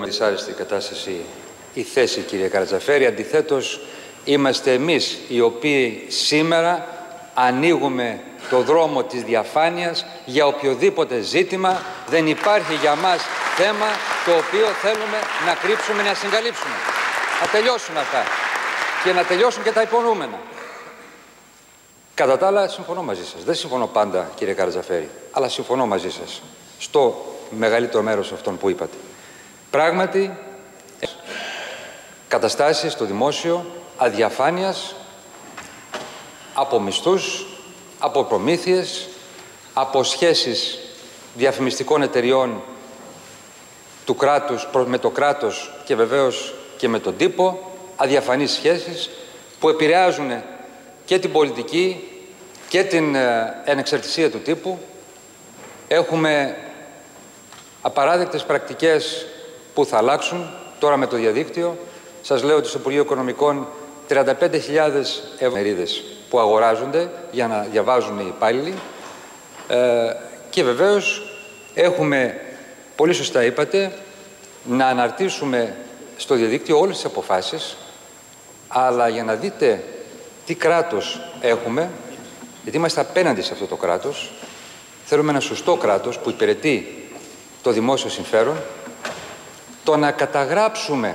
δυσάρεστη κατάσταση η θέση, κύριε Καρατζαφέρη. Αντιθέτως, είμαστε εμείς οι οποίοι σήμερα ανοίγουμε το δρόμο της διαφάνειας για οποιοδήποτε ζήτημα. Δεν υπάρχει για μας θέμα το οποίο θέλουμε να κρύψουμε, να συγκαλύψουμε. Να τελειώσουν αυτά και να τελειώσουν και τα υπονοούμενα. Κατά τα άλλα, συμφωνώ μαζί σας. Δεν συμφωνώ πάντα, κύριε Καρατζαφέρη, αλλά συμφωνώ μαζί σας στο μεγαλύτερο μέρος αυτών που είπατε. Πράγματι, καταστάσεις στο δημόσιο αδιαφάνειας, από μισθούς, από προμήθειες, από σχέσεις διαφημιστικών εταιριών του κράτους με το κράτος και βεβαίως και με τον τύπο, αδιαφανείς σχέσεις που επηρεάζουν και την πολιτική και την ανεξαρτησία του τύπου. Έχουμε απαράδεκτες πρακτικές που θα αλλάξουν τώρα με το διαδίκτυο. Σας λέω ότι στο Υπουργείο Οικονομικών 35.000 εφημερίδες που αγοράζονται για να διαβάζουν οι υπάλληλοι και βεβαίως έχουμε, πολύ σωστά είπατε, να αναρτήσουμε στο διαδίκτυο όλες τις αποφάσεις, αλλά για να δείτε τι κράτος έχουμε, γιατί είμαστε απέναντι σε αυτό το κράτος, θέλουμε ένα σωστό κράτος που υπηρετεί το δημόσιο συμφέρον, το να καταγράψουμε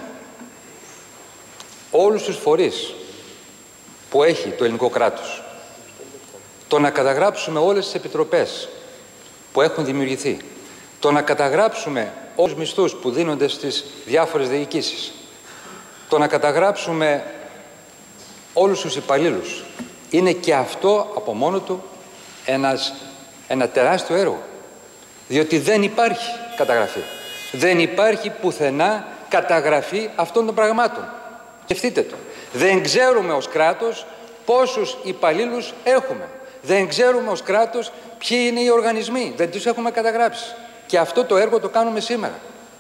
όλους τους φορείς που έχει το ελληνικό κράτος, το να καταγράψουμε όλες τις επιτροπές που έχουν δημιουργηθεί, το να καταγράψουμε όλους τους μισθούς που δίνονται στις διάφορες διοικήσεις, το να καταγράψουμε όλους τους υπαλλήλους. Είναι και αυτό από μόνο του ένα τεράστιο έργο, διότι δεν υπάρχει καταγραφή. Δεν υπάρχει πουθενά καταγραφή αυτών των πραγμάτων. Σκεφτείτε το. Δεν ξέρουμε ως κράτος πόσους υπαλλήλους έχουμε. Δεν ξέρουμε ως κράτος ποιοι είναι οι οργανισμοί. Δεν τους έχουμε καταγράψει. Και αυτό το έργο το κάνουμε σήμερα.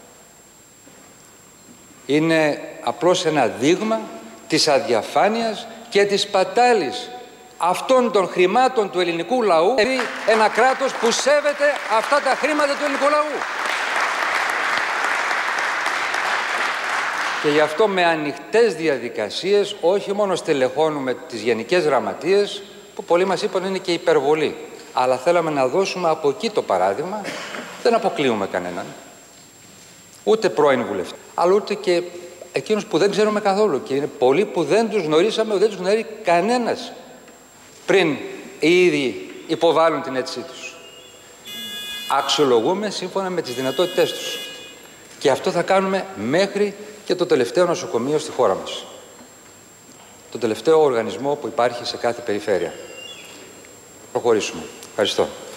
Είναι απλώς ένα δείγμα της αδιαφάνειας και της πατάλης αυτών των χρημάτων του ελληνικού λαού. Ένα κράτος που σέβεται αυτά τα χρήματα του ελληνικού λαού. Και γι' αυτό με ανοιχτές διαδικασίες όχι μόνο στελεχώνουμε τις γενικές γραμματείες, που πολλοί μας είπαν είναι και υπερβολή, αλλά θέλαμε να δώσουμε από εκεί το παράδειγμα. Δεν αποκλείουμε κανέναν, ούτε πρώην βουλευτή, αλλά ούτε και εκείνους που δεν ξέρουμε καθόλου, και είναι πολλοί που δεν τους γνωρίσαμε, δεν τους γνωρίζει κανένας πριν οι ίδιοι υποβάλουν την αίτησή τους. Αξιολογούμε σύμφωνα με τις δυνατότητές τους. Και αυτό θα κάνουμε μέχρι και το τελευταίο νοσοκομείο στη χώρα μας. Το τελευταίο οργανισμό που υπάρχει σε κάθε περιφέρεια. Προχωρήσουμε. Ευχαριστώ.